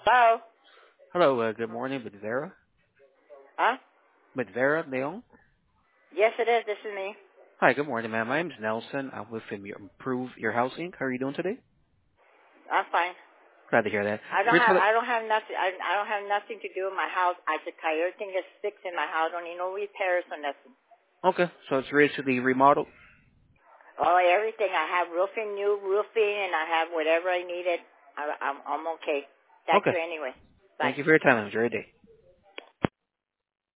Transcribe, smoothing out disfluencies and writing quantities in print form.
Hello? Hello, good morning, with Vera. Huh? With Vera Leon. Yes, it is. This is me. Hi, good morning, ma'am. My name's Nelson. I'm with Improve Your House Inc. How are you doing today? I'm fine. Glad to hear that. I don't have nothing. I don't have nothing to do with my house. I just everything is fixed in my house. Don't need no repairs or nothing. Okay, so it's ready to be remodeled. Oh, everything. I have roofing, new roofing, and I have whatever I needed. I'm okay. Thank Okay, you anyway. Bye. thank you for your time. Enjoy your day.